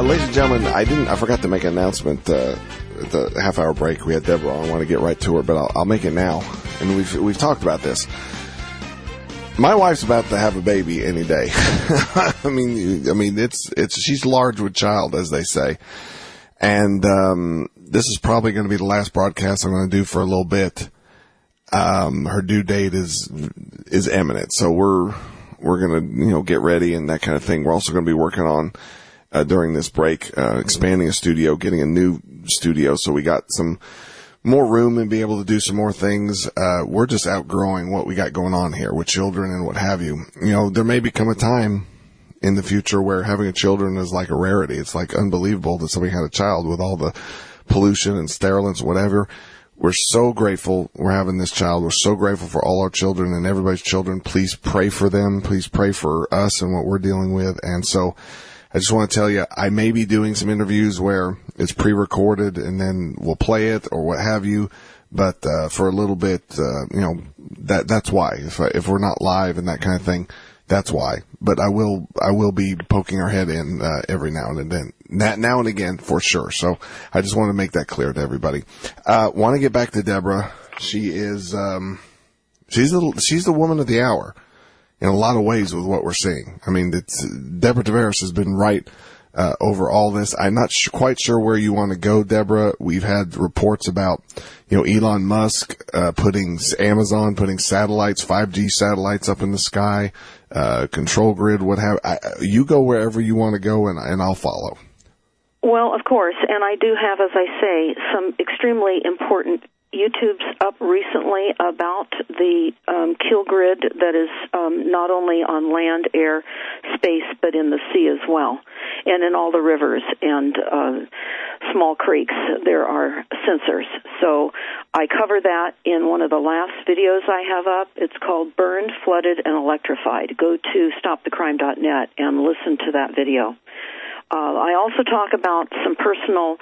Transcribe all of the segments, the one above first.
Ladies and gentlemen, I forgot to make an announcement at the half-hour break. We had Deborah on. I want to get right to her, but I'll make it now. And we've talked about this. My wife's about to have a baby any day. I mean, she's large with child, as they say. And this is probably going to be the last broadcast I'm going to do for a little bit. Her due date is imminent, so we're going to get ready and that kind of thing. We're also going to be working on during this break expanding a studio, getting a new studio, so we got some more room and be able to do some more things. We're just outgrowing what we got going on here with children and what have you. You know, there may become a time in the future where having a children is like a rarity. It's like unbelievable that somebody had a child with all the pollution and sterilants, whatever. We're so grateful we're having this child. We're so grateful for all our children and everybody's children. Please pray for them. Please pray for us and what we're dealing with. And so I just want to tell you, I may be doing some interviews where it's pre-recorded and then we'll play it or what have you. But for a little bit, that's why. If we're not live and that kind of thing, that's why. But I will be poking our head in every now and then, now and again for sure. So I just want to make that clear to everybody. Want to get back to Deborah. She is she's the woman of the hour in a lot of ways with what we're seeing. I mean, Deborah Tavares has been right over all this. I'm not quite sure where you want to go, Deborah. We've had reports about, Elon Musk putting Amazon putting satellites, 5G satellites up in the sky, control grid, what have you. Go wherever you want to go, and I'll follow. Well, of course, and I do have, as I say, some extremely important YouTube's up recently about the kill grid that is not only on land, air, space, but in the sea as well, and in all the rivers and small creeks. There are sensors. So I cover that in one of the last videos I have up. It's called Burned, Flooded, and Electrified. Go to stopthecrime.net and listen to that video. I also talk about some personal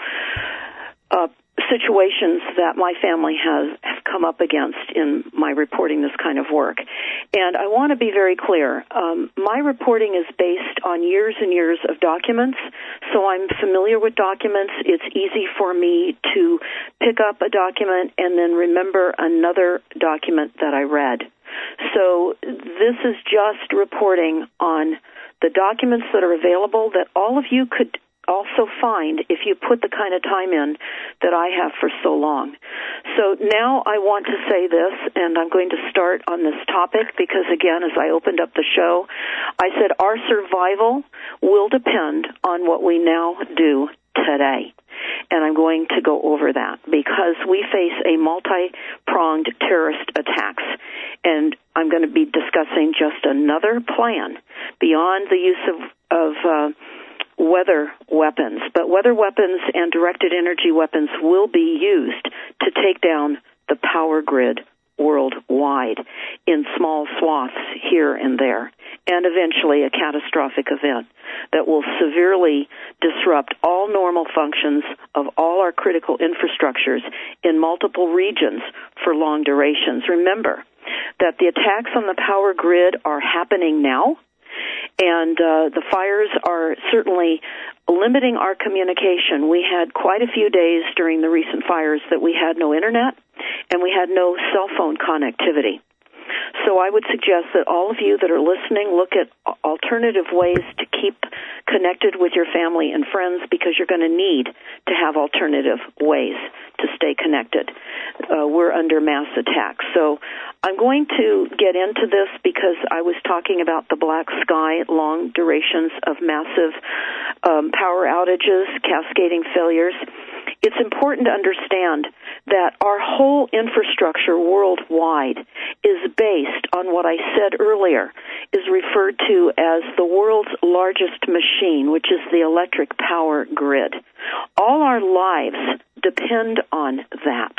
situations that my family have come up against in my reporting this kind of work. And I want to be very clear. My reporting is based on years and years of documents, so I'm familiar with documents. It's easy for me to pick up a document and then remember another document that I read. So this is just reporting on the documents that are available that all of you could also find if you put the kind of time in that I have for so long. So now I want to say this, and I'm going to start on this topic because, again, as I opened up the show, I said our survival will depend on what we now do today. And I'm going to go over that because we face a multi-pronged terrorist attacks. And I'm going to be discussing just another plan beyond the use of weather weapons. But weather weapons and directed energy weapons will be used to take down the power grid worldwide in small swaths here and there, and eventually a catastrophic event that will severely disrupt all normal functions of all our critical infrastructures in multiple regions for long durations. Remember that the attacks on the power grid are happening now, and the fires are certainly limiting our communication. We had quite a few days during the recent fires that we had no internet and we had no cell phone connectivity. So I would suggest that all of you that are listening look at alternative ways to keep connected with your family and friends because you're going to need to have alternative ways to stay connected. We're under mass attack. So I'm going to get into this because I was talking about the black sky, long durations of massive power outages, cascading failures. It's important to understand that our whole infrastructure worldwide is based on what I said earlier, is referred to as the world's largest machine, which is the electric power grid. All our lives depend on that.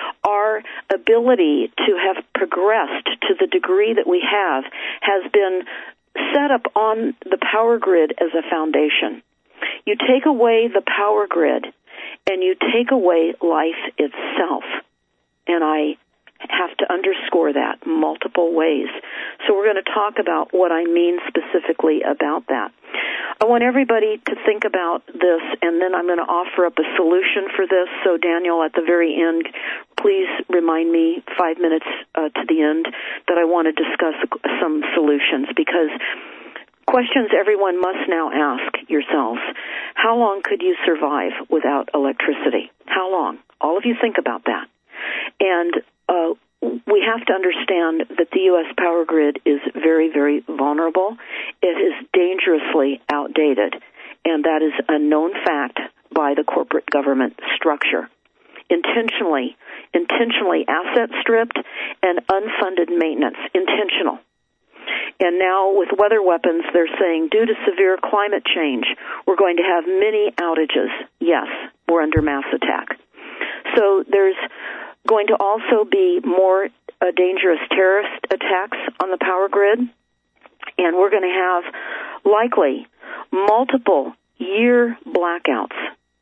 Our ability to have progressed to the degree that we have has been set up on the power grid as a foundation. You take away the power grid, and you take away life itself. And I have to underscore that multiple ways. So we're going to talk about what I mean specifically about that. I want everybody to think about this, and then I'm going to offer up a solution for this. So, Daniel, at the very end, please remind me 5 minutes to the end that I want to discuss some solutions, because questions everyone must now ask yourselves. How long could you survive without electricity? How long? All of you think about that. And we have to understand that the U.S. power grid is very, very vulnerable. It is dangerously outdated, and that is a known fact by the corporate government structure. Intentionally asset stripped and unfunded maintenance. Intentional. And now with weather weapons, they're saying due to severe climate change, we're going to have many outages. Yes, we're under mass attack. So there's going to also be more dangerous terrorist attacks on the power grid, and we're going to have likely multiple year blackouts.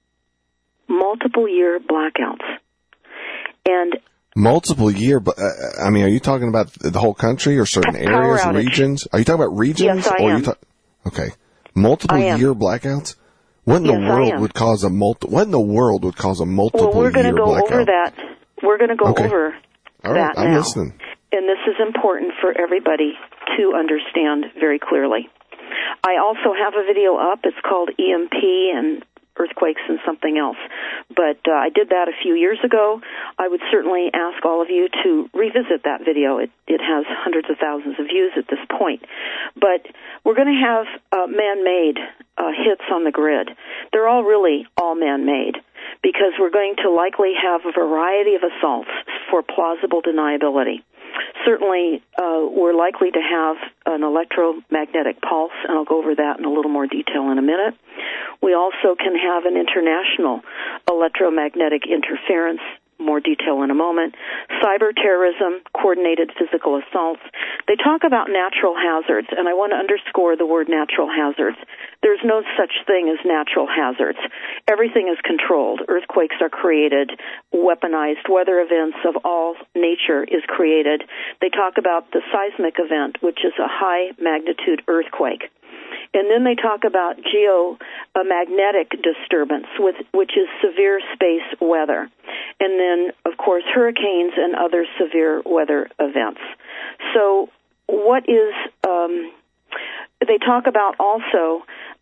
And multiple year, I mean, are you talking about the whole country or certain areas, regions? Are you talking about regions? Yes, I am. Okay. Multiple year blackouts? What in the world would cause a multiple year blackout? Well, we're going to go over that. We're going to go over All right, that I'm now. listening. And this is important for everybody to understand very clearly. I also have a video up. It's called EMP and earthquakes and something else. But I did that a few years ago. I would certainly ask all of you to revisit that video. It has hundreds of thousands of views at this point. But we're going to have man-made hits on the grid. They're all man-made, because we're going to likely have a variety of assaults for plausible deniability. Certainly, we're likely to have an electromagnetic pulse, and I'll go over that in a little more detail in a minute. We also can have an international electromagnetic interference, more detail in a moment. Cyber terrorism, coordinated physical assaults. They talk about natural hazards, and I want to underscore the word natural hazards. There's no such thing as natural hazards. Everything is controlled. Earthquakes are created. Weaponized weather events of all nature is created. They talk about the seismic event, which is a high-magnitude earthquake. And then they talk about geomagnetic disturbance, which is severe space weather. And then, of course, hurricanes and other severe weather events. So what is, they talk about also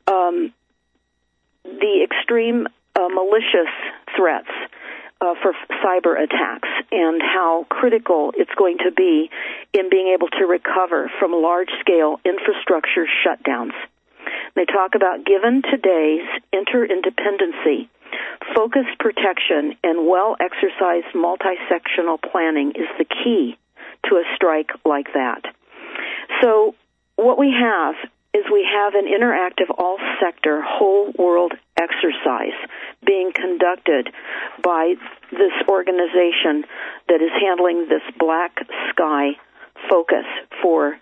the extreme malicious threats for cyber attacks and how critical it's going to be in being able to recover from large-scale infrastructure shutdowns. They talk about, given today's interindependency, focused protection and well-exercised multi-sectional planning is the key to a strike like that. So what we have is we have an interactive all-sector, whole-world exercise being conducted by this organization that is handling this black sky focus for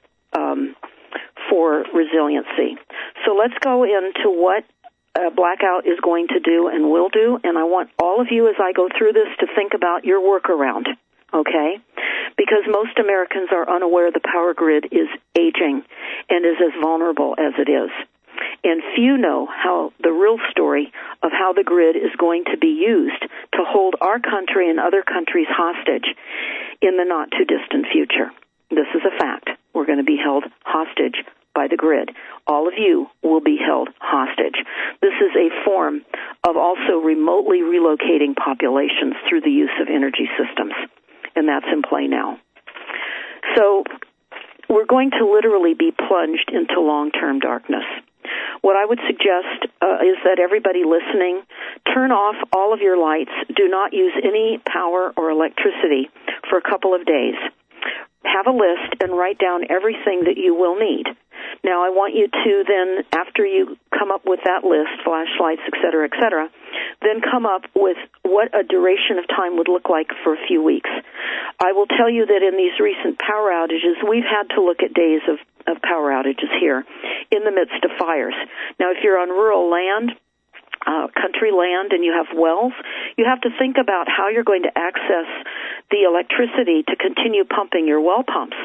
resiliency. So let's go into what a blackout is going to do and will do, and I want all of you, as I go through this, to think about your workaround, okay? Because most Americans are unaware the power grid is aging and is as vulnerable as it is. And few know how the real story of how the grid is going to be used to hold our country and other countries hostage in the not-too-distant future. This is a fact. We're going to be held hostage by the grid. All of you will be held hostage. This is a form of also remotely relocating populations through the use of energy systems, and that's in play now. So we're going to literally be plunged into long-term darkness. What I would suggest is that everybody listening, turn off all of your lights. Do not use any power or electricity for a couple of days. Have a list and write down everything that you will need. Now, I want you to then, after you come up with that list, flashlights, et cetera, then come up with what a duration of time would look like for a few weeks. I will tell you that in these recent power outages, we've had to look at days of power outages here in the midst of fires. Now, if you're on rural land, country land, and you have wells, you have to think about how you're going to access the electricity to continue pumping your well pumps.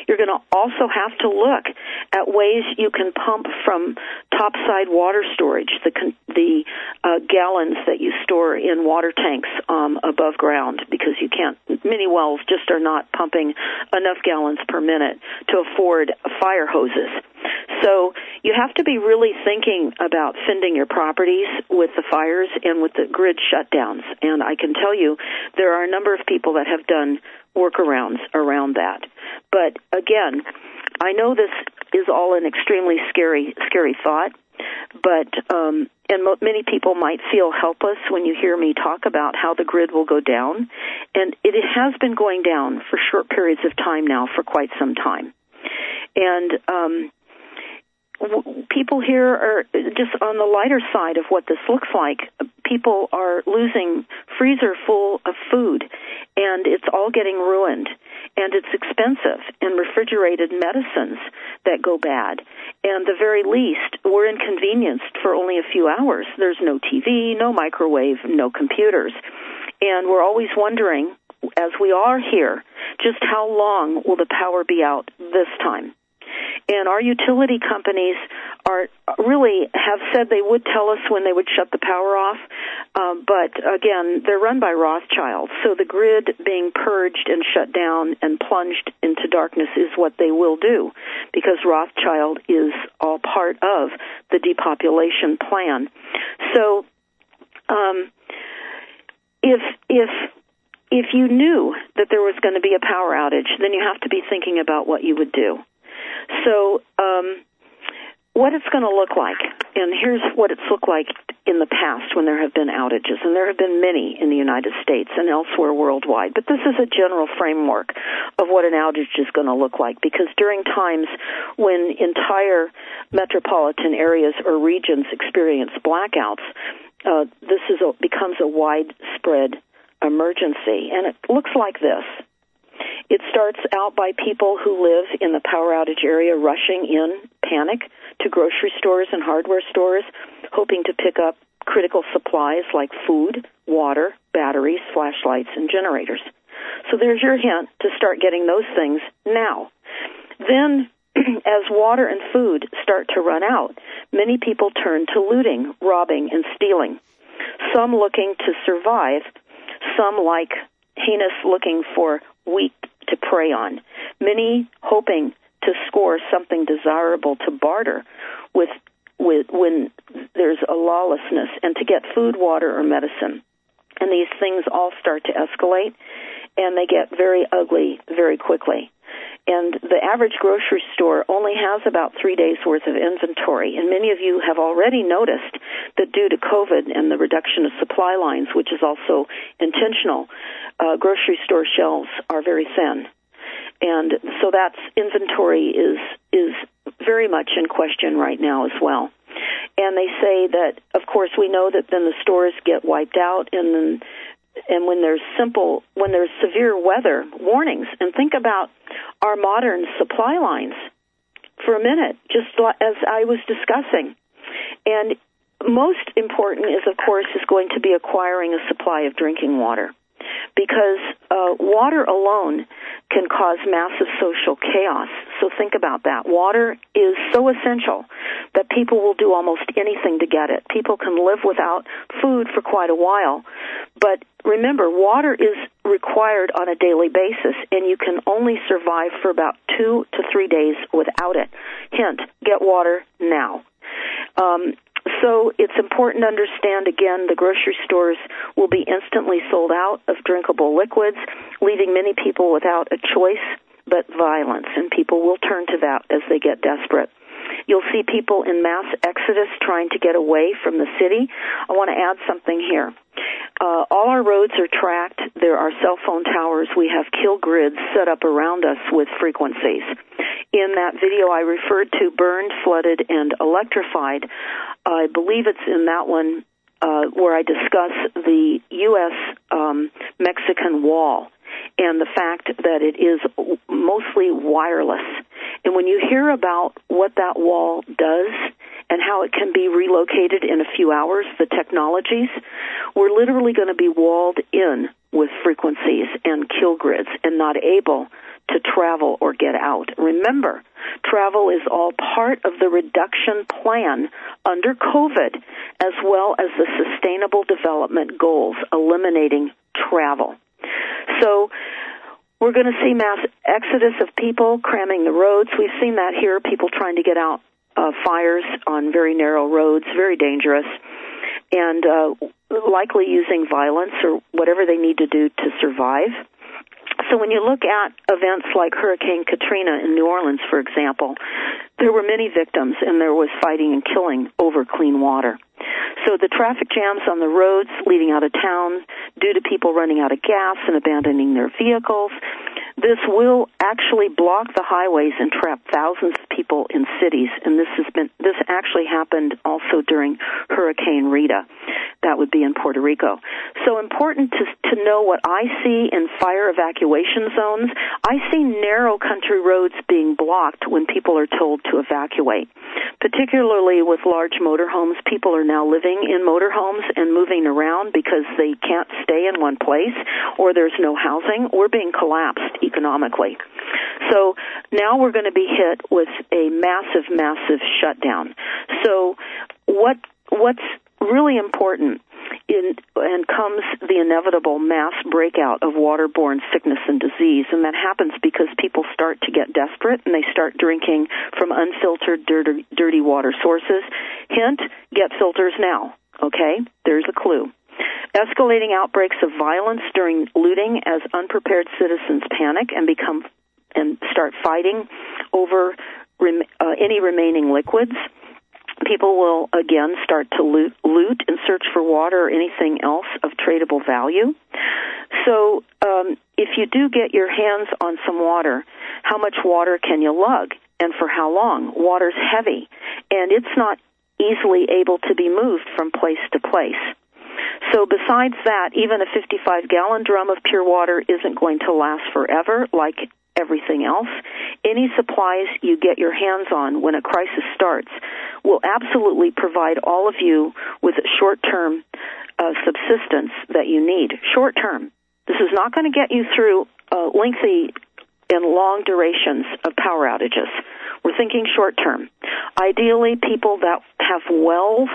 You're going to also have to look at ways you can pump from topside water storage, the gallons that you store in water tanks above ground, because you can't. Many wells just are not pumping enough gallons per minute to afford fire hoses. So you have to be really thinking about fending your properties with the fires and with the grid shutdowns. And I can tell you there are a number of people that have done workarounds around that. But again, I know this is all an extremely scary thought, but many people might feel helpless when you hear me talk about how the grid will go down. And it has been going down for short periods of time now for quite some time. And people here are just on the lighter side of what this looks like. People are losing freezer full of food, and it's all getting ruined. And it's expensive, and refrigerated medicines that go bad. And the very least, we're inconvenienced for only a few hours. There's no TV, no microwave, no computers. And we're always wondering, as we are here, just how long will the power be out this time? And our utility companies really have said they would tell us when they would shut the power off, but again, they're run by Rothschild, so the grid being purged and shut down and plunged into darkness is what they will do, because Rothschild is all part of the depopulation plan. So, if you knew that there was going to be a power outage, then you have to be thinking about what you would do. So, what it's going to look like, and here's what it's looked like in the past when there have been outages, and there have been many in the United States and elsewhere worldwide, but this is a general framework of what an outage is going to look like, because during times when entire metropolitan areas or regions experience blackouts, this becomes a widespread emergency, and it looks like this. It starts out by people who live in the power outage area rushing in, panic, to grocery stores and hardware stores, hoping to pick up critical supplies like food, water, batteries, flashlights, and generators. So there's your hint to start getting those things now. Then, as water and food start to run out, many people turn to looting, robbing, and stealing. Some looking to survive, some like heinous looking for wheat to prey on, many hoping to score something desirable to barter with when there's a lawlessness, and to get food, water, or medicine. And these things all start to escalate, and they get very ugly very quickly. And the average grocery store only has about 3 days' worth of inventory. And many of you have already noticed that due to COVID and the reduction of supply lines, which is also intentional, grocery store shelves are very thin. And so that's inventory is very much in question right now as well. And they say that, of course, we know that then the stores get wiped out, and when there's severe weather warnings. And think about our modern supply lines for a minute, just as I was discussing. And most important is going to be acquiring a supply of drinking water, because water alone can cause massive social chaos. So think about that. Water is so essential that people will do almost anything to get it. People can live without food for quite a while. But remember, water is required on a daily basis, and you can only survive for about 2 to 3 days without it. Hint, get water now. So it's important to understand, again, the grocery stores will be instantly sold out of drinkable liquids, leaving many people without a choice but violence, and people will turn to that as they get desperate. You'll see people in mass exodus trying to get away from the city. I want to add something here. All our roads are tracked. There are cell phone towers. We have kill grids set up around us with frequencies. In that video I referred to, burned, flooded, and electrified, I believe it's in that one where I discuss the U.S.-Mexican wall and the fact that it is mostly wireless. And when you hear about what that wall does and how it can be relocated in a few hours, the technologies, we're literally going to be walled in with frequencies and kill grids and not able to travel or get out. Remember, travel is all part of the reduction plan under COVID, as well as the Sustainable Development Goals, eliminating travel. So we're going to see mass exodus of people cramming the roads. We've seen that here, people trying to get out fires on very narrow roads, very dangerous, and likely using violence or whatever they need to do to survive. So when you look at events like Hurricane Katrina in New Orleans, for example, there were many victims and there was fighting and killing over clean water. So the traffic jams on the roads leading out of town due to people running out of gas and abandoning their vehicles, this will actually block the highways and trap thousands of people in cities. And this actually happened also during Hurricane Rita. That would be in Puerto Rico. So important to know what I see in fire evacuation zones. I see narrow country roads being blocked when people are told to evacuate. Particularly with large motorhomes, people are now living in motorhomes and moving around because they can't stay in one place, or there's no housing, or being collapsed economically. So now we're going to be hit with a massive, massive shutdown. So what's really important and comes the inevitable mass breakout of waterborne sickness and disease, and that happens because people start to get desperate and they start drinking from unfiltered, dirty water sources. Hint, get filters now, okay? There's a clue. Escalating outbreaks of violence during looting as unprepared citizens panic and start fighting over any remaining liquids. People will, again, start to loot and search for water or anything else of tradable value. So if you do get your hands on some water, how much water can you lug and for how long? Water's heavy, and it's not easily able to be moved from place to place. So besides that, even a 55-gallon drum of pure water isn't going to last forever like everything else. Any supplies you get your hands on when a crisis starts will absolutely provide all of you with short-term subsistence that you need. Short-term. This is not going to get you through lengthy and long durations of power outages. We're thinking short-term. Ideally, people that have wells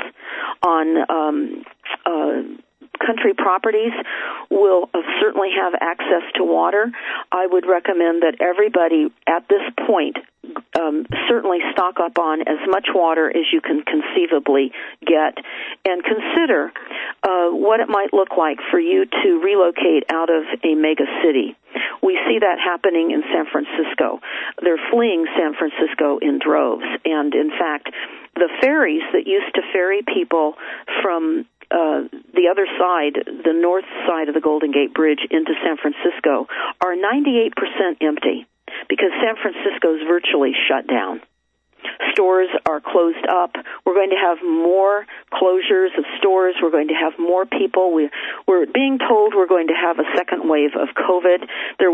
on country properties will certainly have access to water. I would recommend that everybody at this point certainly stock up on as much water as you can conceivably get, and consider what it might look like for you to relocate out of a mega city. We see that happening in San Francisco. They're fleeing San Francisco in droves, and in fact, the ferries that used to ferry people from the other side, the north side of the Golden Gate Bridge into San Francisco, are 98% empty because San Francisco is virtually shut down. Stores are closed up. We're going to have more closures of stores. We're going to have more people. We're being told we're going to have a second wave of COVID.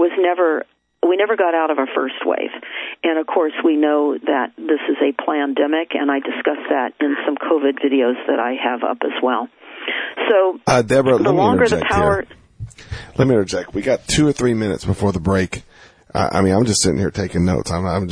We never got out of our first wave. And, of course, we know that this is a pandemic, and I discuss that in some COVID videos that I have up as well. So, Deborah, the longer the power... Let me interject. We got 2 or 3 minutes before the break. I'm just sitting here taking notes. I'm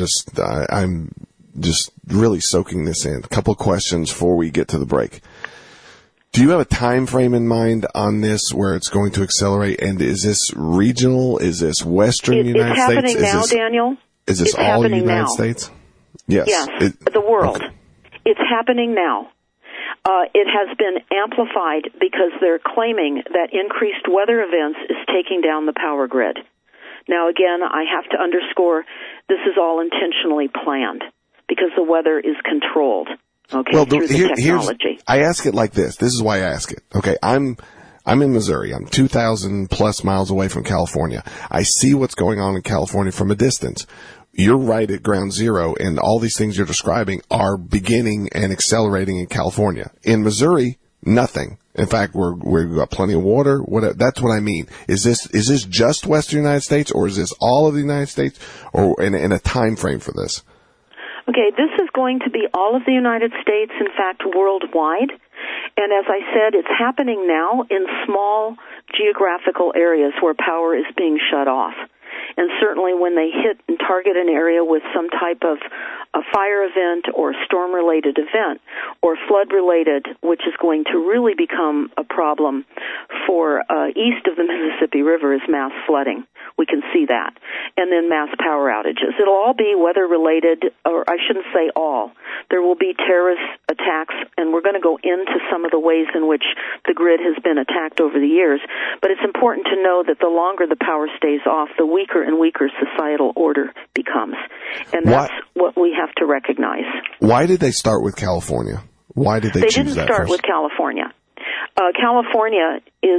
just really soaking this in. A couple of questions before we get to the break. Do you have a time frame in mind on this where it's going to accelerate? And is this regional? Is this Western United States? It's happening now, Daniel. Is this all United States? Yes. Yes, the world. Okay. It's happening now. It has been amplified because they're claiming that increased weather events is taking down the power grid. Now, again, I have to underscore this is all intentionally planned because the weather is controlled. Okay, well, through the technology. I ask it like this. This is why I ask it. Okay, I'm in Missouri. I'm 2,000 plus miles away from California. I see what's going on in California from a distance. You're right at ground zero, and all these things you're describing are beginning and accelerating in California. In Missouri, nothing. In fact, we've got plenty of water. That's what I mean. Is this just Western United States, or is this all of the United States, or in a time frame for this? Okay, this is going to be all of the United States, in fact, worldwide. And as I said, it's happening now in small geographical areas where power is being shut off. And certainly when they hit and target an area with some type of a fire event or storm-related event or flood-related, which is going to really become a problem for east of the Mississippi River, is mass flooding. We can see that. And then mass power outages. It'll all be weather-related, or I shouldn't say all. There will be terrorist attacks, and we're going to go into some of the ways in which the grid has been attacked over the years. But it's important to know that the longer the power stays off, the weaker and weaker societal order becomes. And that's what we have to recognize. Why did they start with California? Why did they choose that first? They didn't start with California. California is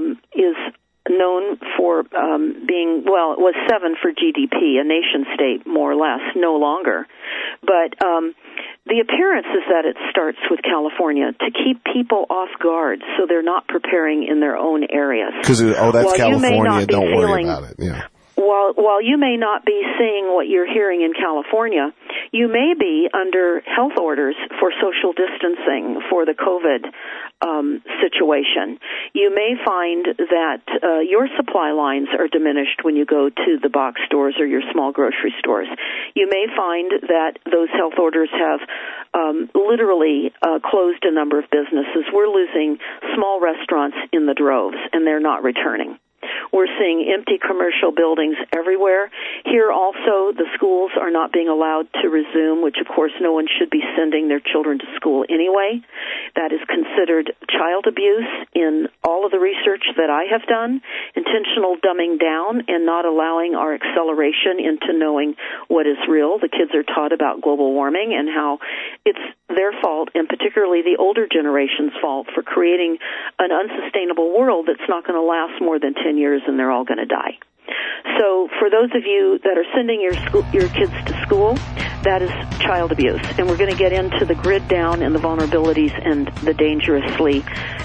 known for being, well, it was 7 for GDP, a nation state, more or less, no longer. But the appearance is that it starts with California to keep people off guard so they're not preparing in their own areas. Because, that's California, don't worry about it. Yeah. While you may not be seeing what you're hearing in California, you may be under health orders for social distancing for the COVID situation. You may find that your supply lines are diminished when you go to the box stores or your small grocery stores. You may find that those health orders have literally closed a number of businesses. We're losing small restaurants in the droves, and they're not returning. We're seeing empty commercial buildings everywhere. Here also, the schools are not being allowed to resume, which of course no one should be sending their children to school anyway. That is considered child abuse in all of the research that I have done, intentional dumbing down and not allowing our acceleration into knowing what is real. The kids are taught about global warming and how it's their fault, and particularly the older generation's fault, for creating an unsustainable world that's not going to last more than 10 years and they're all going to die. So for those of you that are sending your kids to school, that is child abuse. And we're going to get into the grid down and the vulnerabilities and the dangerously,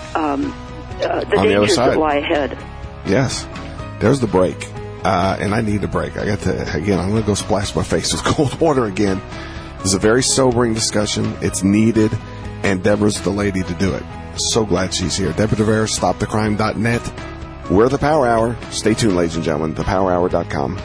the dangers that lie ahead. Yes. There's the break. And I need a break. I'm going to go splash my face with cold water again. This is a very sobering discussion. It's needed, and Deborah's the lady to do it. So glad she's here. Deborah Tavares, StopTheCrime.net. We're the Power Hour. Stay tuned, ladies and gentlemen. ThePowerHour.com.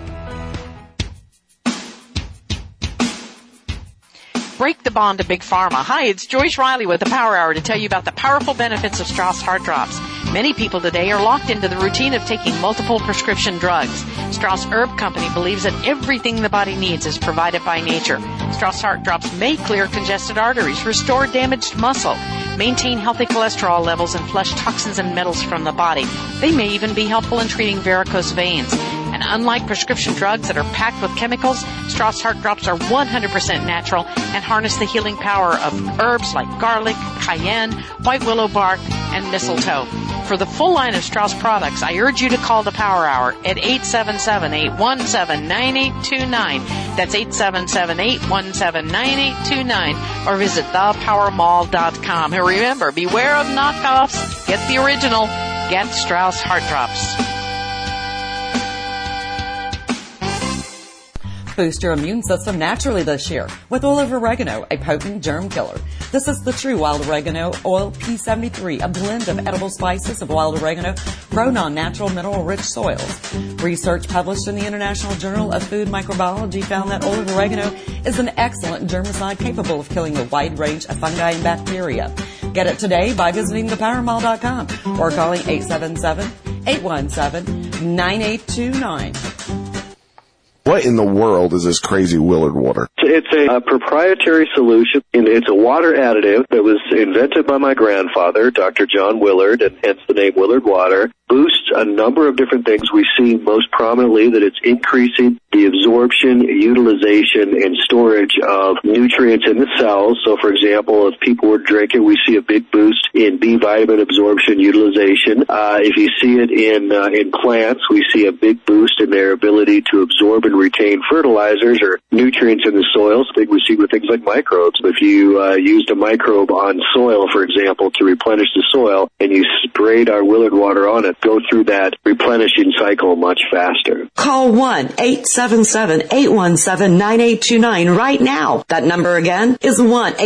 Break the bond to Big Pharma. Hi, it's Joyce Riley with the Power Hour to tell you about the powerful benefits of Strauss Heart Drops. Many people today are locked into the routine of taking multiple prescription drugs. Strauss Herb Company believes that everything the body needs is provided by nature. Strauss Heart Drops may clear congested arteries, restore damaged muscle, maintain healthy cholesterol levels, and flush toxins and metals from the body. They may even be helpful in treating varicose veins. And unlike prescription drugs that are packed with chemicals, Strauss Heart Drops are 100% natural and harness the healing power of herbs like garlic, cayenne, white willow bark, and mistletoe. For the full line of Strauss products, I urge you to call the Power Hour at 877-817-9829. That's 877-817-9829. Or visit thepowermall.com. And remember, beware of knockoffs. Get the original. Get Strauss Heart Drops. Boost your immune system naturally this year with oil of oregano, a potent germ killer. This is the true wild oregano oil P73, a blend of edible spices of wild oregano grown on natural mineral-rich soils. Research published in the International Journal of Food Microbiology found that oil of oregano is an excellent germicide capable of killing a wide range of fungi and bacteria. Get it today by visiting thepowermall.com or calling 877-817-9829. What in the world is this crazy Willard water? It's a proprietary solution. It's a water additive that was invented by my grandfather, Dr. John Willard, and hence the name Willard Water. Boosts a number of different things. We see most prominently that it's increasing the absorption, utilization, and storage of nutrients in the cells. So, for example, if people were drinking, we see a big boost in B vitamin absorption, utilization. If you see it in plants, we see a big boost in their ability to absorb and retain fertilizers or nutrients in the soils. I think we see with things like microbes. If you used a microbe on soil, for example, to replenish the soil, and you sprayed our Willard water on it, go through that replenishing cycle much faster. Call 1-877-817-9829 right now. That number again is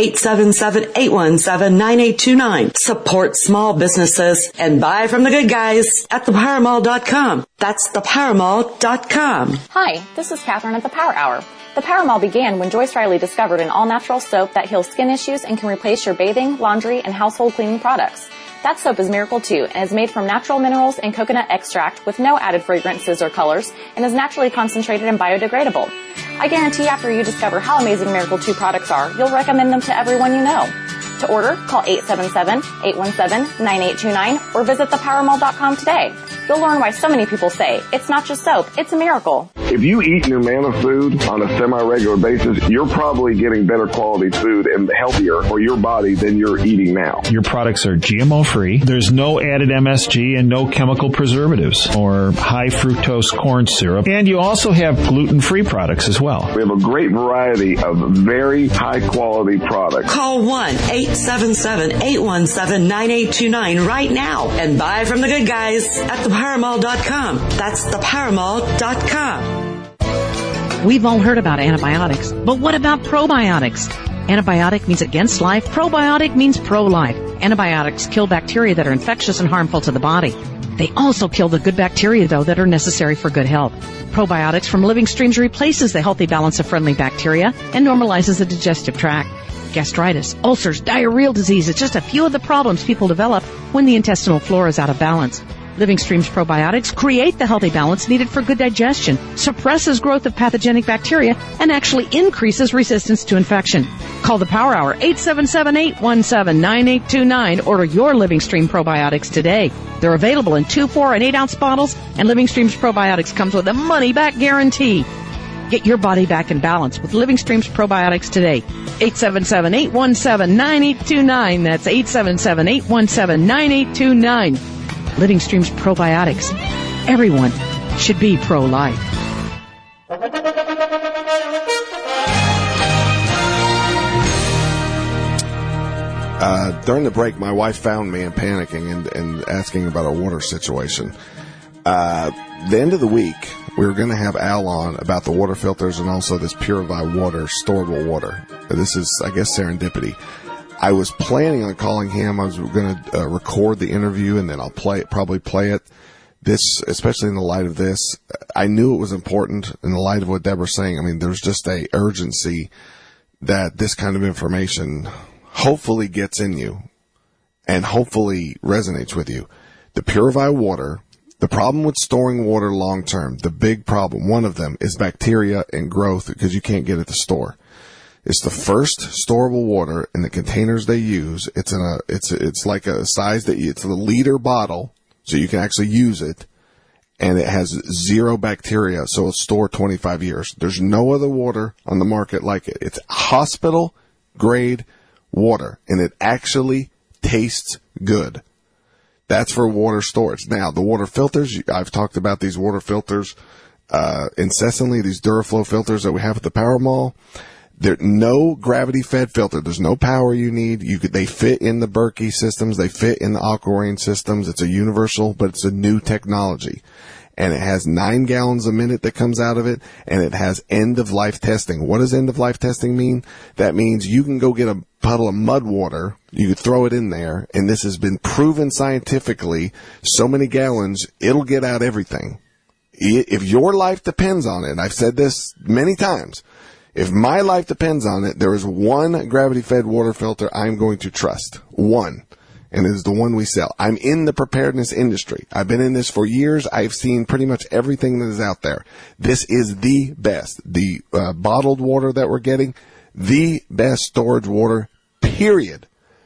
1-877-817-9829. Support small businesses and buy from the good guys at thepowermall.com. That's thepowermall.com. Hi, this is Catherine at the Power Hour. The Power Mall began when Joyce Riley discovered an all-natural soap that heals skin issues and can replace your bathing, laundry, and household cleaning products. That soap is Miracle 2 and is made from natural minerals and coconut extract with no added fragrances or colors and is naturally concentrated and biodegradable. I guarantee after you discover how amazing Miracle 2 products are, you'll recommend them to everyone you know. To order, call 877-817-9829 or visit thepowermall.com today. You'll learn why so many people say, it's not just soap, it's a miracle. If you eat Numanna food on a semi-regular basis, you're probably getting better quality food and healthier for your body than you're eating now. Your products are GMO-free. There's no added MSG and no chemical preservatives or high fructose corn syrup. And you also have gluten-free products as well. We have a great variety of very high-quality products. Call 1-877-817-9829 right now and buy from the good guys at thepowermall.com. That's thepowermall.com. We've all heard about antibiotics, but what about probiotics? Antibiotic means against life. Probiotic means pro-life. Antibiotics kill bacteria that are infectious and harmful to the body. They also kill the good bacteria, though, that are necessary for good health. Probiotics from Living Streams replaces the healthy balance of friendly bacteria and normalizes the digestive tract. Gastritis, ulcers, diarrheal disease, it's just a few of the problems people develop when the intestinal flora is out of balance. Living Streams probiotics create the healthy balance needed for good digestion, suppresses growth of pathogenic bacteria, and actually increases resistance to infection. Call the Power Hour, 877-817-9829. Order your Living Stream probiotics today. They're available in 2, 4, and 8-ounce bottles, and Living Streams probiotics comes with a money-back guarantee. Get your body back in balance with Living Streams probiotics today. 877-817-9829. That's 877-817-9829. Living Streams probiotics. Everyone should be pro-life. During the break, my wife found me and panicking and asking about our water situation. The end of the week, we were going to have Al on about the water filters and also this Purify water, storable water. This is, I guess, serendipity. I was planning on calling him. I was going to record the interview and then I'll probably play it. This, especially in the light of this, I knew it was important in the light of what Deborah's saying. I mean, there's just a urgency that this kind of information hopefully gets in you and hopefully resonates with you. The Purify water, the problem with storing water long term, the big problem, one of them is bacteria and growth because you can't get it to store. It's the first storable water in the containers they use. It's like a size that it's a liter bottle, so you can actually use it, and it has 0 bacteria, so it'll store 25 years. There's no other water on the market like it. It's hospital grade water, and it actually tastes good. That's for water storage. Now, the water filters, I've talked about these water filters incessantly, these Duraflow filters that we have at the Power Mall. There's no gravity-fed filter. There's no power you need. They fit in the Berkey systems. They fit in the AquaRain systems. It's a universal, but it's a new technology. And it has 9 gallons a minute that comes out of it, and it has end-of-life testing. What does end-of-life testing mean? That means you can go get a puddle of mud water, you could throw it in there, and this has been proven scientifically, so many gallons, it'll get out everything. If your life depends on it, I've said this many times, if my life depends on it, there is one gravity-fed water filter I'm going to trust. One. And it is the one we sell. I'm in the preparedness industry. I've been in this for years. I've seen pretty much everything that is out there. This is the best. The bottled water that we're getting, the best storage water, period.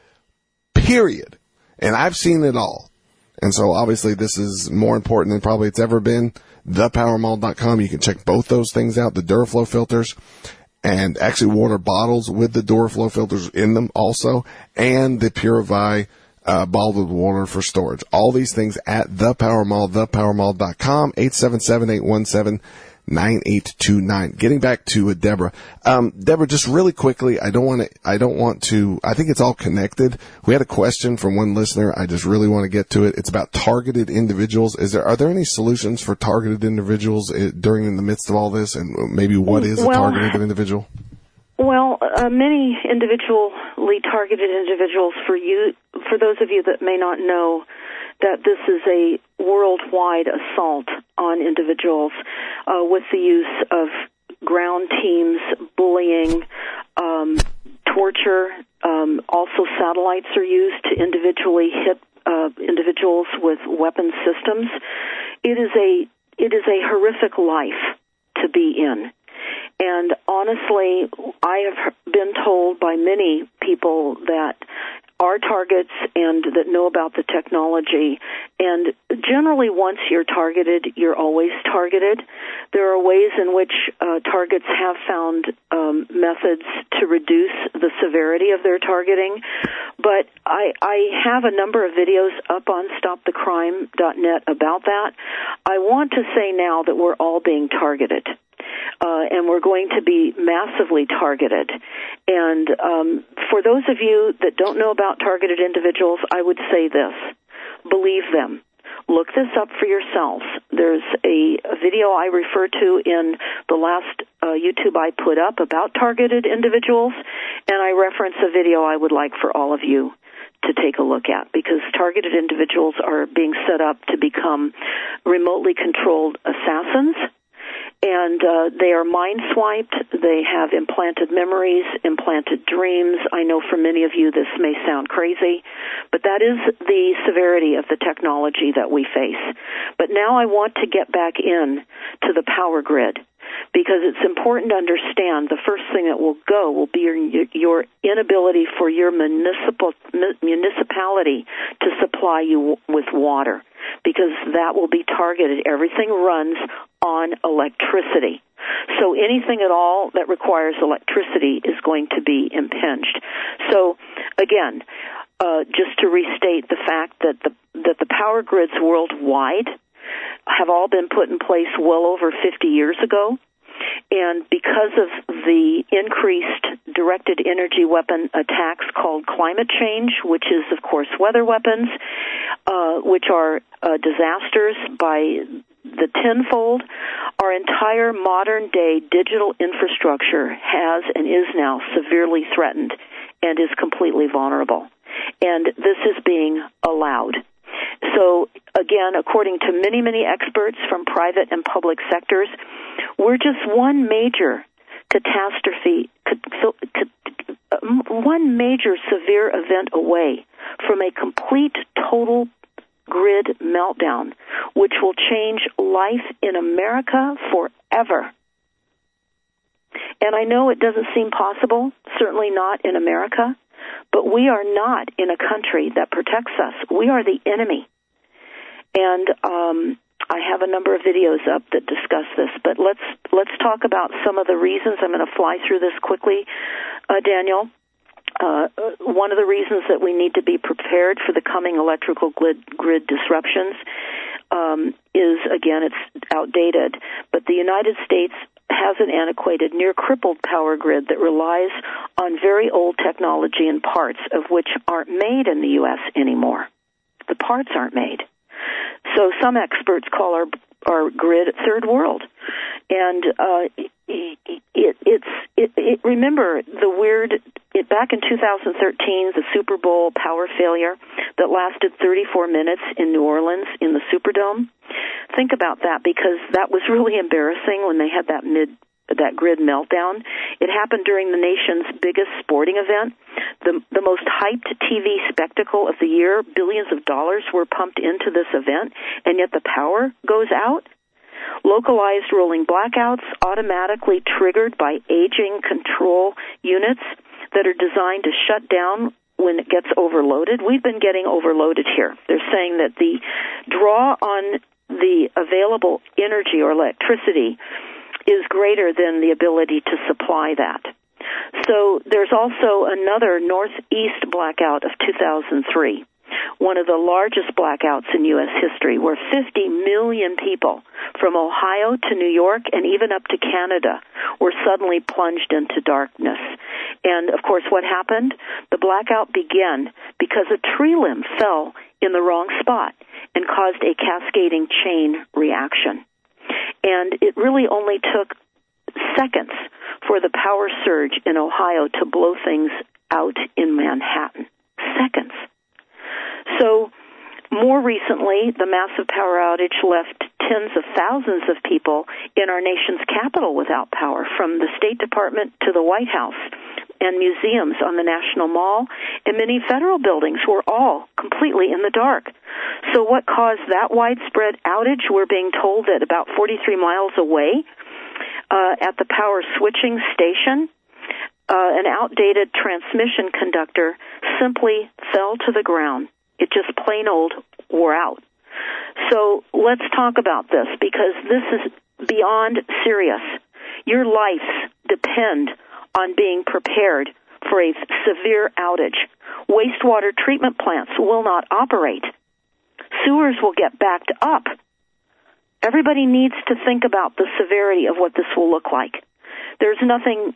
Period. And I've seen it all. And so obviously this is more important than probably it's ever been. Thepowermall.com. You can check both those things out. The Duraflow filters and actually water bottles with the Duraflow filters in them also, and the Purify bottled water for storage. All these things at the Power Mall, thepowermall.com, 9829. Getting back to Deborah. Deborah, just really quickly, I think it's all connected. We had a question from one listener. I just really want to get to it. It's about targeted individuals. Are there any solutions for targeted individuals in the midst of all this? And maybe what is a targeted individual? Well, many individually targeted individuals, for those of you that may not know, that this is a worldwide assault on individuals with the use of ground teams, bullying, torture. Also, satellites are used to individually hit individuals with weapon systems. It is a horrific life to be in. And honestly, I have been told by many people that are targets and that know about the technology. And generally, once you're targeted, you're always targeted. There are ways in which targets have found methods to reduce the severity of their targeting. But I have a number of videos up on stopthecrime.net about that. I want to say now that we're all being targeted. And we're going to be massively targeted. And for those of you that don't know about targeted individuals, I would say this. Believe them. Look this up for yourselves. There's a video I refer to in the last YouTube I put up about targeted individuals, and I reference a video I would like for all of you to take a look at, because targeted individuals are being set up to become remotely controlled assassins. And they are mind-swiped. They have implanted memories, implanted dreams. I know for many of you this may sound crazy, but that is the severity of the technology that we face. But now I want to get back in to the power grid, because it's important to understand the first thing that will go will be your inability for your municipality to supply you with water, because that will be targeted. Everything runs on electricity. So anything at all that requires electricity is going to be impinged. So again, just to restate the fact that the power grids worldwide have all been put in place well over 50 years ago. And because of the increased directed energy weapon attacks called climate change, which is, of course, weather weapons, which are disasters by the tenfold, our entire modern-day digital infrastructure has and is now severely threatened and is completely vulnerable. And this is being allowed. So, again, according to many, many experts from private and public sectors, we're just one major catastrophe, one major severe event away from a complete, total grid meltdown, which will change life in America forever. And I know it doesn't seem possible, certainly not in America, but we are not in a country that protects us. We are the enemy. And I have a number of videos up that discuss this, but let's talk about some of the reasons. I'm going to fly through this quickly, Daniel. One of the reasons that we need to be prepared for the coming electrical grid disruptions is, again, it's outdated, but the United States has an antiquated, near-crippled power grid that relies on very old technology and parts of which aren't made in the U.S. anymore. The parts aren't made. So some experts call our grid third world. And remember the weird, back in 2013, the Super Bowl power failure that lasted 34 minutes in New Orleans in the Superdome. Think about that, because that was really embarrassing when they had that grid meltdown. It happened during the nation's biggest sporting event, the most hyped TV spectacle of the year. Billions of dollars were pumped into this event, and yet the power goes out. Localized rolling blackouts automatically triggered by aging control units that are designed to shut down when it gets overloaded. We've been getting overloaded here. They're saying that the draw on the available energy or electricity is greater than the ability to supply that. So there's also another northeast blackout of 2003. one of the largest blackouts in U.S. history, where 50 million people from Ohio to New York and even up to Canada were suddenly plunged into darkness. And, of course, what happened? The blackout began because a tree limb fell in the wrong spot and caused a cascading chain reaction. And it really only took seconds for the power surge in Ohio to blow things out in Manhattan. Seconds. So, more recently, the massive power outage left tens of thousands of people in our nation's capital without power, from the State Department to the White House, and museums on the National Mall, and many federal buildings were all completely in the dark. So what caused that widespread outage? We're being told that about 43 miles away, at the power switching station, an outdated transmission conductor simply fell to the ground. It just plain old wore out. So let's talk about this, because this is beyond serious. Your lives depend on being prepared for a severe outage. Wastewater treatment plants will not operate. Sewers will get backed up. Everybody needs to think about the severity of what this will look like. There's nothing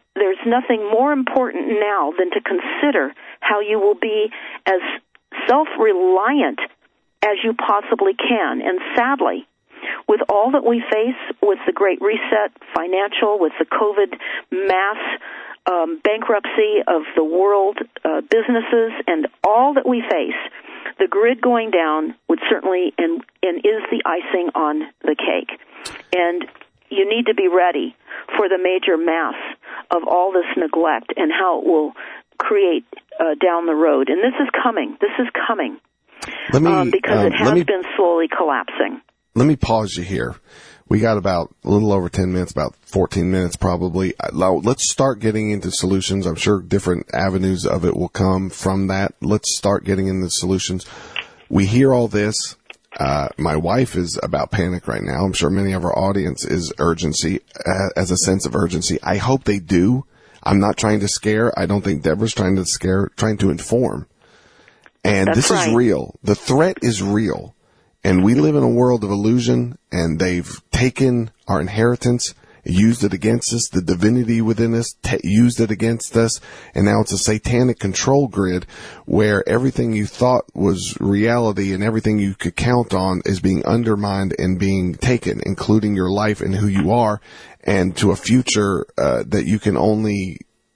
more important now than to consider how you will be as self-reliant as you possibly can. And sadly, with all that we face, with the Great Reset, financial, with the COVID mass bankruptcy of the world businesses, and all that we face, the grid going down would certainly and is the icing on the cake. And you need to be ready for the major mass of all this neglect and how it will create down the road. And this is coming. This is coming. Because it has been slowly collapsing. Let me pause you here. We got about a little over 10 minutes, about 14 minutes probably. Let's start getting into solutions. I'm sure different avenues of it will come from that. Let's start getting into solutions. We hear all this. My wife is about panic right now. I'm sure many of our audience is urgency, as a sense of urgency. I hope they do. I'm not trying to scare. I don't think Deborah's trying to scare, trying to inform. And That's this right. is real. The threat is real. And we live in a world of illusion, and they've taken our inheritance, used it against us, the divinity within us, used it against us, and now it's a satanic control grid where everything you thought was reality and everything you could count on is being undermined and being taken, including your life and who you are, and to a future that you can only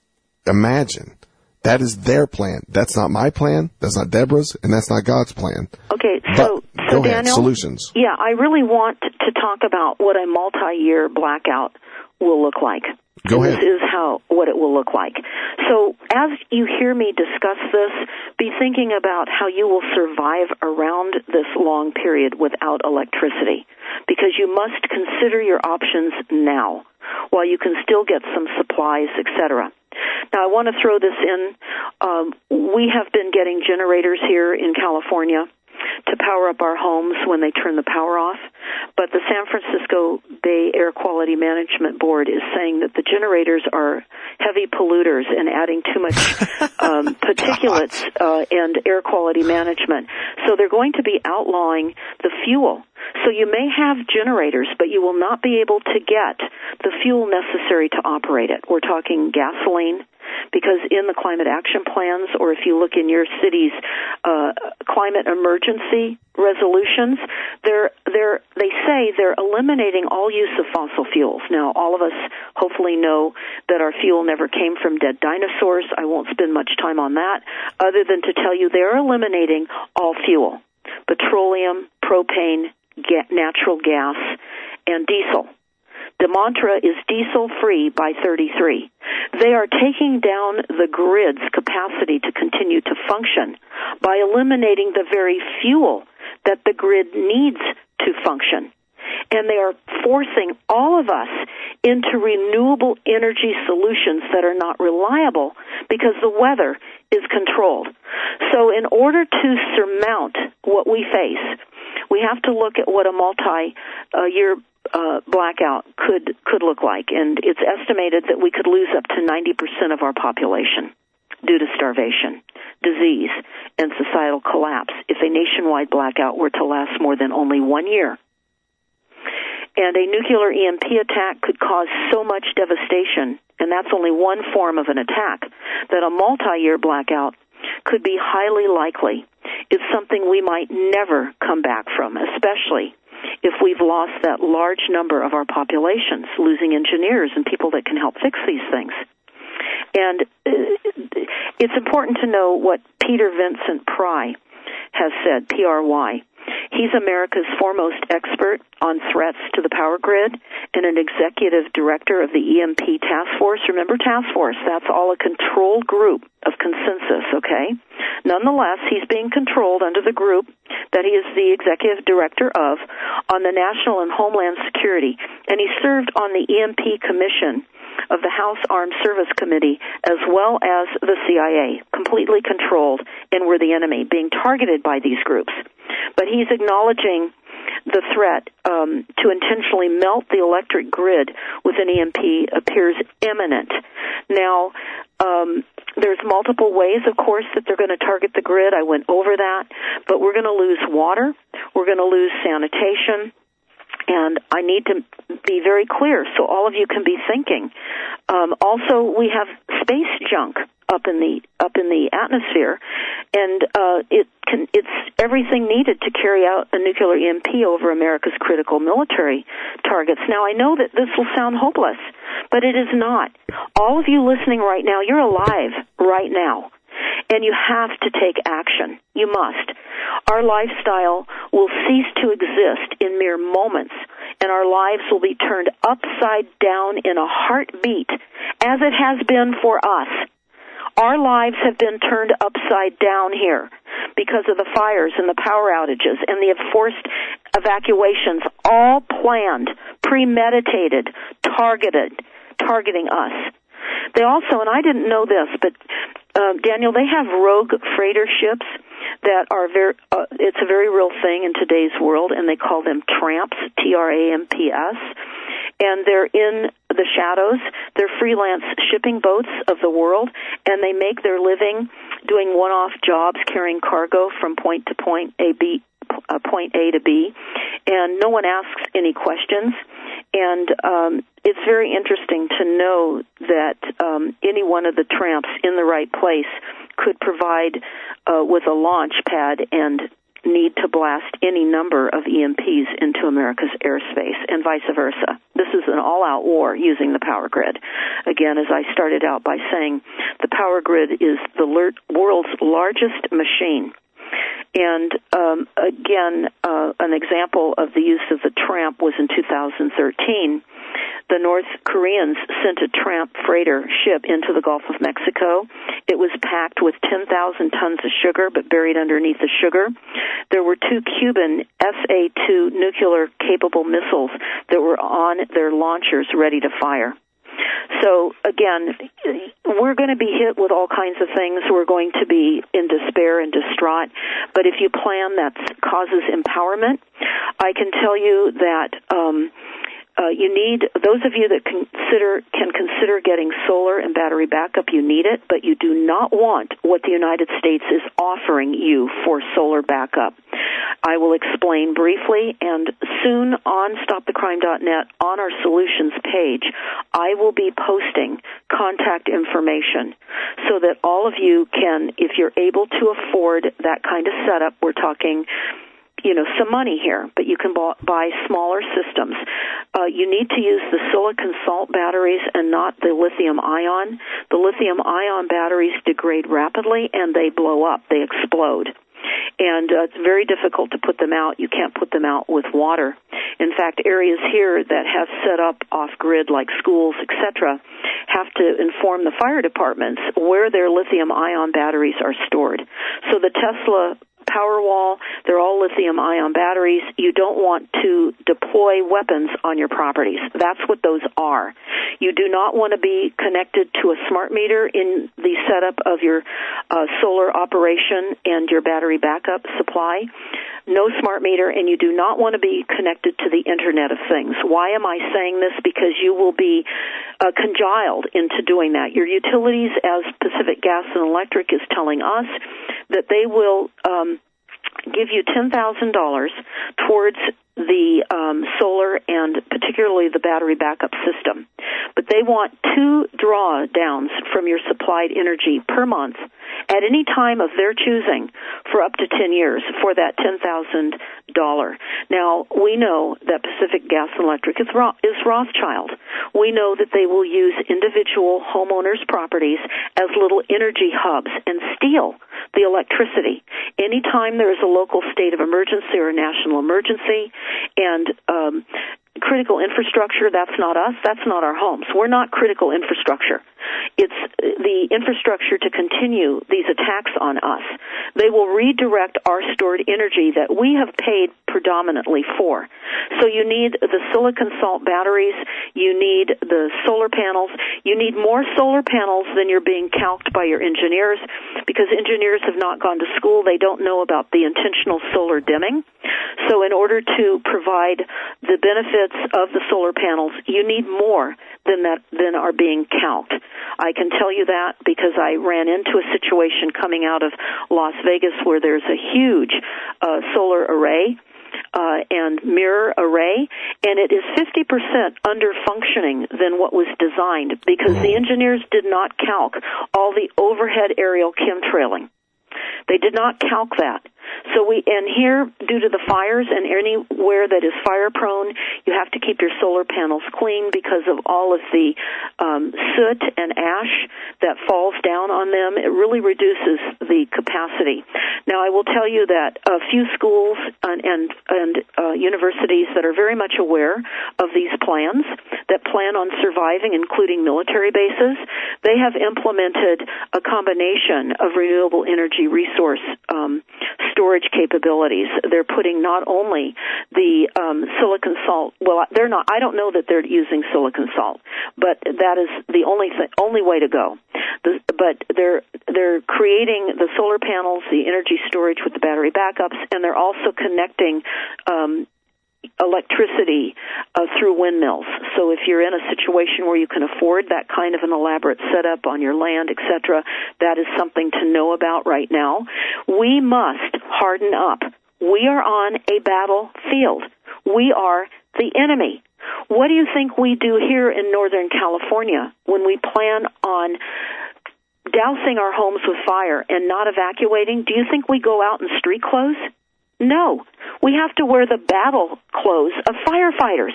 imagine. That is their plan. That's not my plan. That's not Deborah's, and that's not God's plan. Okay, so go ahead. Daniel, Solutions. Yeah, I really want to talk about what a multi-year blackout will look like. Go ahead. This is what it will look like. So as you hear me discuss this, be thinking about how you will survive around this long period without electricity, because you must consider your options now while you can still get some supplies, etc. Now, I want to throw this in. We have been getting generators here in California to power up our homes when they turn the power off, but the San Francisco Bay Air Quality Management Board is saying that the generators are heavy polluters and adding too much particulates and air quality management. So they're going to be outlawing the fuel. So you may have generators, but you will not be able to get the fuel necessary to operate it. We're talking gasoline, because in the climate action plans, or if you look in your city's climate emergency resolutions, they say they're eliminating all use of fossil fuels. Now, all of us hopefully know that our fuel never came from dead dinosaurs. I won't spend much time on that, other than to tell you they're eliminating all fuel: petroleum, propane, natural gas, and diesel. The mantra is diesel-free by 33. They are taking down the grid's capacity to continue to function by eliminating the very fuel that the grid needs to function. And they are forcing all of us into renewable energy solutions that are not reliable because the weather is controlled. So in order to surmount what we face, we have to look at what a multi-year blackout could look like. And it's estimated that we could lose up to 90% of our population due to starvation, disease, and societal collapse if a nationwide blackout were to last more than only 1 year. And a nuclear EMP attack could cause so much devastation, and that's only one form of an attack, that a multi-year blackout could be highly likely. It's something we might never come back from, especially if we've lost that large number of our populations, losing engineers and people that can help fix these things. And it's important to know what Peter Vincent Pry has said, P-R-Y. He's America's foremost expert on threats to the power grid and an executive director of the EMP Task Force. Remember Task Force, that's all a controlled group of consensus, okay? Nonetheless, he's being controlled under the group that he is the executive director of on the National and Homeland Security, and he served on the EMP Commission of the House Armed Service Committee as well as the CIA, completely controlled, and we're the enemy, being targeted by these groups. But he's acknowledging the threat to intentionally melt the electric grid with an EMP appears imminent. Now, there's multiple ways, of course, that they're going to target the grid. I went over that. But we're going to lose water. We're going to lose sanitation. And I need to be very clear so all of you can be thinking. Also, we have space junk up in the atmosphere, and it's everything needed to carry out a nuclear EMP over America's critical military targets. Now, I know that this will sound hopeless, but it is not. All of you listening right now, you're alive right now. And you have to take action. You must. Our lifestyle will cease to exist in mere moments, and our lives will be turned upside down in a heartbeat, as it has been for us. Our lives have been turned upside down here because of the fires and the power outages and the forced evacuations, all planned, premeditated, targeting us. They also, and I didn't know this, but Daniel, they have rogue freighter ships that are it's a very real thing in today's world, and they call them tramps, T-R-A-M-P-S, and they're in the shadows. They're freelance shipping boats of the world, and they make their living doing one-off jobs carrying cargo from point to point, point A to B, and no one asks any questions. And it's very interesting to know that any one of the tramps in the right place could provide with a launch pad and need to blast any number of EMPs into America's airspace and vice versa. This is an all-out war using the power grid. Again, as I started out by saying, the power grid is the world's largest machine. And again, an example of the use of the tramp was in 2013. The North Koreans sent a tramp freighter ship into the Gulf of Mexico. It was packed with 10,000 tons of sugar, but buried underneath the sugar. There were 2 Cuban SA-2 nuclear-capable missiles that were on their launchers ready to fire. So, again, we're going to be hit with all kinds of things. We're going to be in despair and distraught. But if you plan that causes empowerment, I can tell you that you need, those of you that can consider getting solar and battery backup, you need it, but you do not want what the United States is offering you for solar backup. I will explain briefly, and soon on StopTheCrime.net, on our solutions page, I will be posting contact information so that all of you can, if you're able to afford that kind of setup, we're talking some money here, but you can buy smaller systems. You need to use the silicon salt batteries and not the lithium ion. The lithium ion batteries degrade rapidly and they blow up. They explode. And it's very difficult to put them out. You can't put them out with water. In fact, areas here that have set up off-grid, like schools, etc., have to inform the fire departments where their lithium-ion batteries are stored. So the Tesla Powerwall, they're all lithium-ion batteries. You don't want to deploy weapons on your properties. That's what those are. You do not want to be connected to a smart meter in the setup of your solar operation and your battery backup supply. No smart meter, and you do not want to be connected to the Internet of Things. Why am I saying this? Because you will be congealed into doing that. Your utilities, as Pacific Gas and Electric is telling us, that they will give you $10,000 towards the solar and particularly the battery backup system. But they want 2 drawdowns from your supplied energy per month at any time of their choosing for up to 10 years for that $10,000. Now, we know that Pacific Gas and Electric is Rothschild. We know that they will use individual homeowners' properties as little energy hubs and steal the electricity. Anytime there is a local state of emergency or a national emergency and critical infrastructure, that's not us, that's not our homes. We're not critical infrastructure. It's the infrastructure to continue these attacks on us. They will redirect our stored energy that we have paid predominantly for. So you need the silicon salt batteries, you need the solar panels, you need more solar panels than you're being calced by your engineers, because engineers have not gone to school, they don't know about the intentional solar dimming. So in order to provide the benefits of the solar panels, you need more than are being calced. I can tell you that because I ran into a situation coming out of Las Vegas where there's a huge solar array and mirror array, and it is 50% under functioning than what was designed because the engineers did not calc all the overhead aerial chemtrailing. They did not calc that. So and here, due to the fires and anywhere that is fire prone, you have to keep your solar panels clean because of all of the soot and ash that falls down on them. It really reduces the capacity. Now, I will tell you that a few schools and universities that are very much aware of these plans, that plan on surviving, including military bases, they have implemented a combination of renewable energy resource storage capabilities. They're putting not only the silicon salt. Well, they're not. I don't know that they're using silicon salt, but that is the only way to go. But they're creating the solar panels, the energy storage with the battery backups, and they're also connecting electricity through windmills. So if you're in a situation where you can afford that kind of an elaborate setup on your land, etc., that is something to know about right now. We must harden up. We are on a battlefield. We are the enemy. What do you think we do here in Northern California when we plan on dousing our homes with fire and not evacuating? Do you think we go out in street clothes? No. We have to wear the battle clothes of firefighters.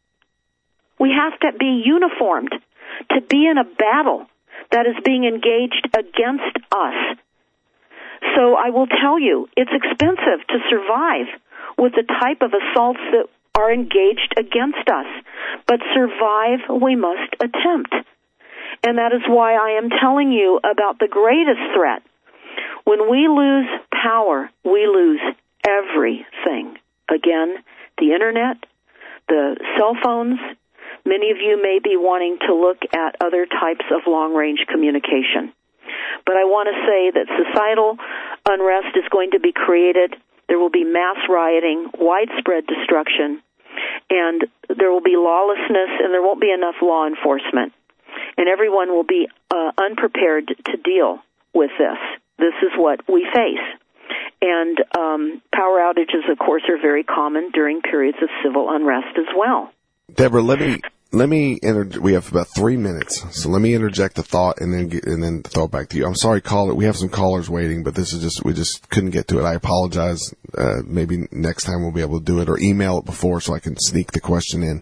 We have to be uniformed to be in a battle that is being engaged against us. So I will tell you, it's expensive to survive with the type of assaults that are engaged against us. But survive we must attempt. And that is why I am telling you about the greatest threat. When we lose power, we lose everything. Again, the internet, the cell phones. Many of you may be wanting to look at other types of long-range communication. But I want to say that societal unrest is going to be created. There will be mass rioting, widespread destruction, and there will be lawlessness, and there won't be enough law enforcement. And everyone will be unprepared to deal with this. This is what we face. And power outages, of course, are very common during periods of civil unrest as well. Deborah, let me we have about 3 minutes, so let me interject a thought and then throw it back to you. I'm sorry, caller. We have some callers waiting, but we just couldn't get to it. I apologize. Maybe next time we'll be able to do it or email it before so I can sneak the question in.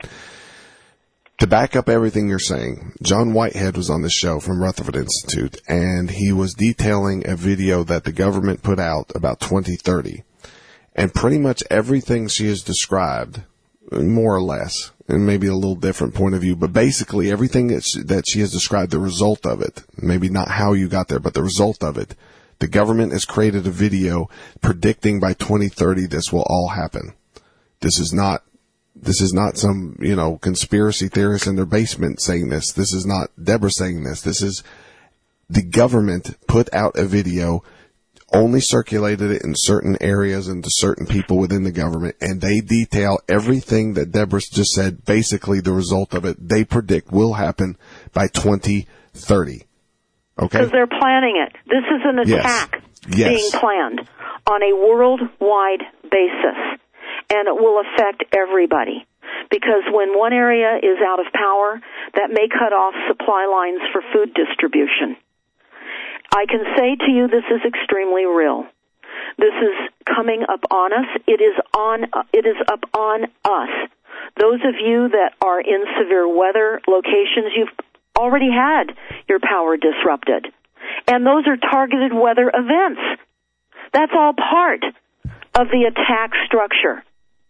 To back up everything you're saying, John Whitehead was on the show from Rutherford Institute, and he was detailing a video that the government put out about 2030. And pretty much everything she has described, more or less, and maybe a little different point of view, but basically everything that she has described, the result of it, maybe not how you got there, but the result of it, the government has created a video predicting by 2030 this will all happen. This is not some, conspiracy theorist in their basement saying this. This is not Deborah saying this. This is the government put out a video only circulated it in certain areas and to certain people within the government, and they detail everything that Deborah just said. Basically, the result of it, they predict will happen by 2030. Okay? Because they're planning it. This is an attack being planned on a worldwide basis, and it will affect everybody. Because when one area is out of power, that may cut off supply lines for food distribution. I can say to you this is extremely real. This is coming up on us. It is up on us. Those of you that are in severe weather locations, you've already had your power disrupted. And those are targeted weather events. That's all part of the attack structure,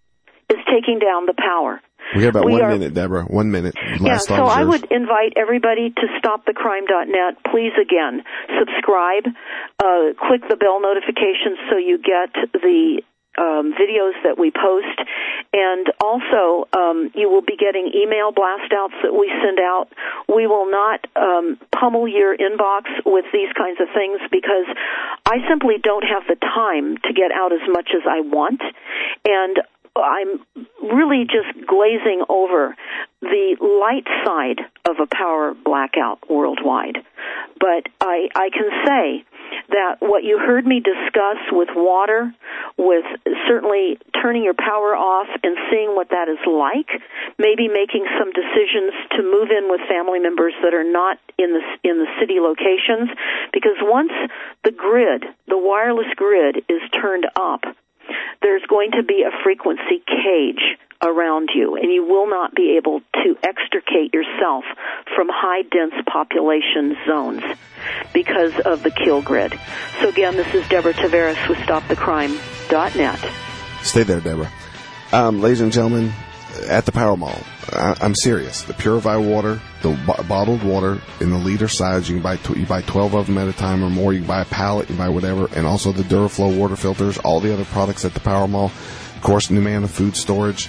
is taking down the power. We got about 1 minute, Deborah. 1 minute. Last so I would invite everybody to stopthecrime.net. Please, again, subscribe, click the bell notifications so you get the videos that we post, and also you will be getting email blast outs that we send out. We will not pummel your inbox with these kinds of things because I simply don't have the time to get out as much as I want, and I'm really just glazing over the light side of a power blackout worldwide. But I can say that what you heard me discuss with water, with certainly turning your power off and seeing what that is like, maybe making some decisions to move in with family members that are not in the city locations, because once the wireless grid is turned up, there's going to be a frequency cage around you, and you will not be able to extricate yourself from high, dense population zones because of the kill grid. So again, this is Deborah Tavares with StopTheCrime.net. Stay there, Deborah. Ladies and gentlemen, at the Power Mall, I'm serious. The Purify water, the bottled water in the liter size, you buy 12 of them at a time or more. You can buy a pallet, you buy whatever, and also the Duraflow water filters, all the other products at the Power Mall. Of course, Numanna food storage.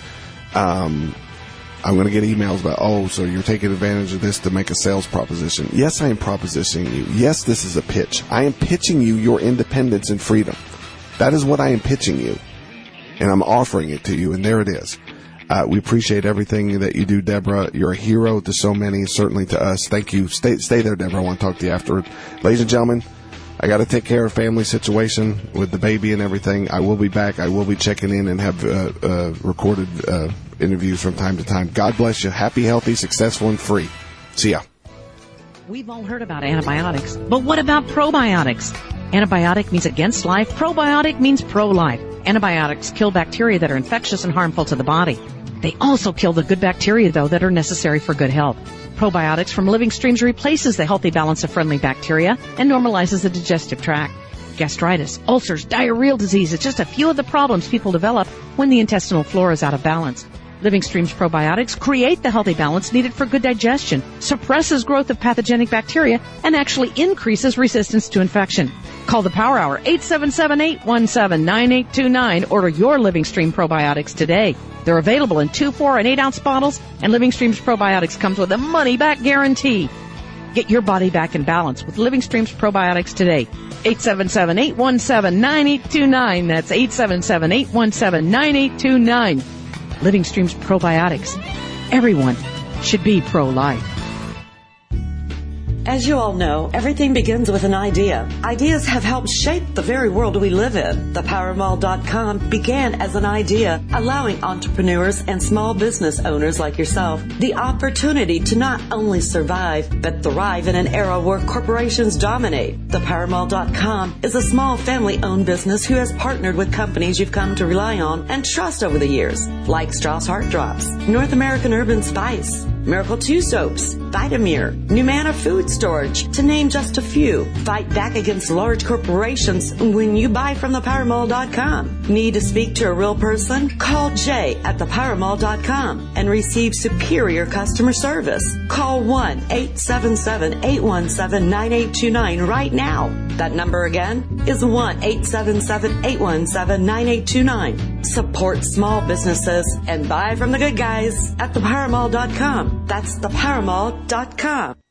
I'm going to get emails about, so you're taking advantage of this to make a sales proposition. Yes, I am propositioning you. Yes, this is a pitch. I am pitching you your independence and freedom. That is what I am pitching you, and I'm offering it to you, and there it is. We appreciate everything that you do, Deborah. You're a hero to so many, certainly to us. Thank you. Stay there, Deborah. I want to talk to you afterward. Ladies and gentlemen, I got to take care of family situation with the baby and everything. I will be back. I will be checking in and have recorded interviews from time to time. God bless you. Happy, healthy, successful, and free. See ya. We've all heard about antibiotics, but what about probiotics? Antibiotic means against life. Probiotic means pro-life. Antibiotics kill bacteria that are infectious and harmful to the body. They also kill the good bacteria, though, that are necessary for good health. Probiotics from Living Streams replaces the healthy balance of friendly bacteria and normalizes the digestive tract. Gastritis, ulcers, diarrheal disease is just a few of the problems people develop when the intestinal flora is out of balance. Living Streams probiotics create the healthy balance needed for good digestion, suppresses growth of pathogenic bacteria, and actually increases resistance to infection. Call the Power Hour, 877-817-9829. Order your Living Stream probiotics today. They're available in 2, 4, and 8-ounce bottles, and Living Streams probiotics comes with a money-back guarantee. Get your body back in balance with Living Streams probiotics today. 877-817-9829. That's 877-817-9829. Living Streams probiotics. Everyone should be pro-life. As you all know, everything begins with an idea. Ideas have helped shape the very world we live in. ThePowerMall.com began as an idea, allowing entrepreneurs and small business owners like yourself the opportunity to not only survive, but thrive in an era where corporations dominate. ThePowerMall.com is a small family-owned business who has partnered with companies you've come to rely on and trust over the years, like Strauss Heart Drops, North American Urban Spice, Miracle 2 Soaps, Vitamir, Numanna Food Storage, to name just a few. Fight back against large corporations when you buy from ThePowerMall.com. Need to speak to a real person? Call Jay at ThePowerMall.com and receive superior customer service. Call 1-877-817-9829 right now. That number again is 1-877-817-9829. Support small businesses and buy from the good guys at ThePowerMall.com. That's ThePowerMall.com.